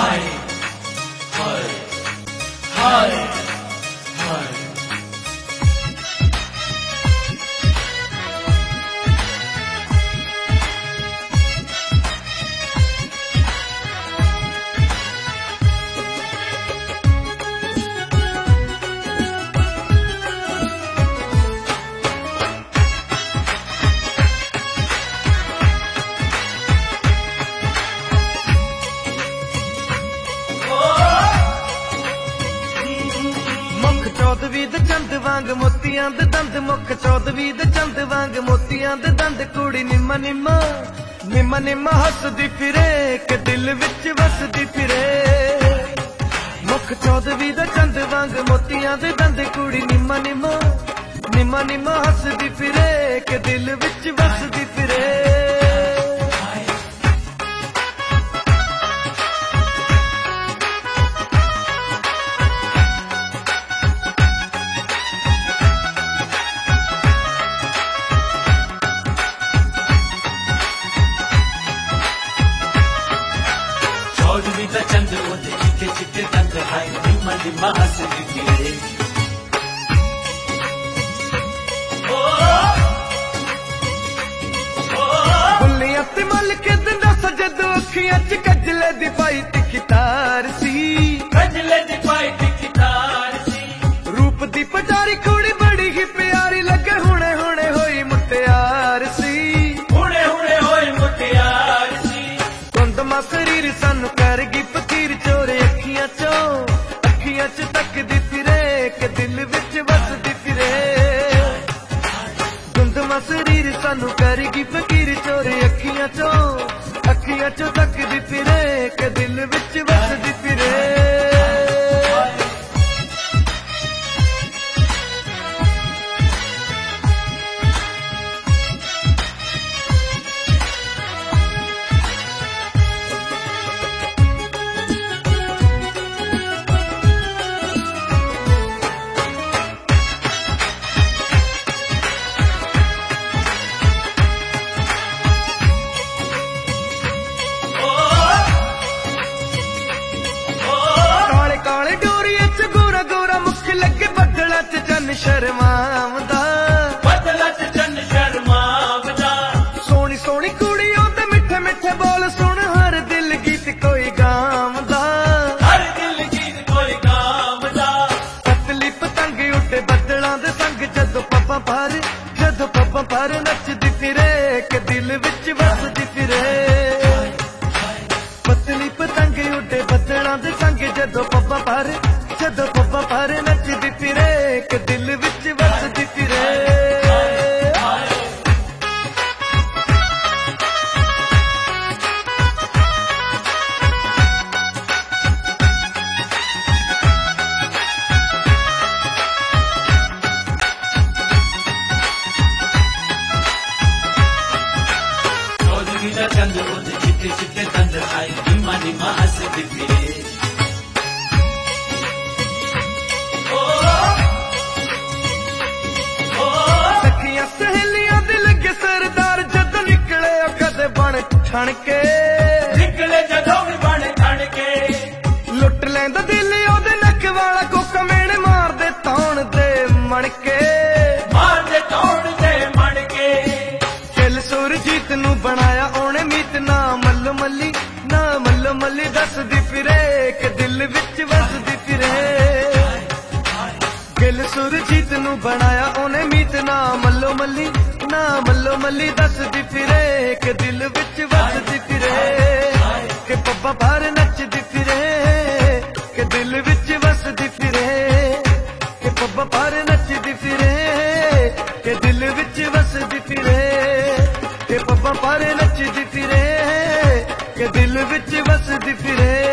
हाय हाय हाय हाय। चौदवी दे चंद वांग मोतियां दे दंद मुख चौदवी दे चंद वांग मोतियां दे दंद कुड़ी निम्मा निम्मा निम्मा निम्मा हसदी फिरे के दिल विच वसदी फिरे। मुख चौदवी दे चंद वांग मोतियां दे दंद कुड़ी निम्मा निम्मा निम्मा निम्मा हसदी फिरे के दिल विच वसदी फिरे। चौदवी दा चंद ओदे चिट्टे चिट्टे दंद हाय निम्मा निम्मा हसदी फिरे। बुल्लियां ते मल के दिंदा सजदो अखियां च कजले दी पाई तिखी तार सी कजले दी पाई तिखी तार सी। रूप दी पटारी कुड़ी बड़ी ही प्यारी लगे हुणे हुणे होई मुटियार सी हुणे हुणे होई मुटियार सी। कुंदमा शरीर सानू करगी फकीर चोरे अखियां च तकदी फिरे के दिल विच वसदी फिरे। कुंदमा शरीर सानू करगी फकीर चोरे अखियां चो तकदी फिरे के दिल विच वसदी फिरे। शर्मावदा बदला च चन्न शर्मावदा। सोनी सोनी कुड़ी ओदे मिठे मिठे बोल सुन हर दिल गीत कोई गावदा हर दिल गीत कोई गावदा। पतली पतंग उड़े बदलां दे संग जदों पप्पा पर नचदी फिरे के दिल विच वसदी फिरे। पतली पतंग उड़े बदलां दे संग जदों पप्पा पर नचदी फिरे के दिल विच वसदी फिरे। चौदवी दा चंद ओदे चिट्टे चिट्टे दंद हाय निम्मा निम्मा हसदी फिरे। सहेलियां दिल के सरदार जद निकले कदे बन ठण के निकले जदों बन ठण के। लुट लैंदा दिल ओदे नक वाला कोका मेण मार दे तौण दे मणके दिल सुरजीत नू बनाया ओने मीत ना मल्लो मल्ली दसदी फिरे के दिल विच वसदी फिरे। दिल सुरजीत नू बनाया ओने मीत ना मल्लो मल्ली दसदी फिरे के दिल विच वसदी फिरे। के पप्पा बाहर नचदी फिरे के दिल विच वसदी फिरे। के पप्पा बाहर नचदी फिरे के दिल विच वसदी फिरे। के पप्पा बाहर नचदी फिरे के दिल विच वसदी फिरे।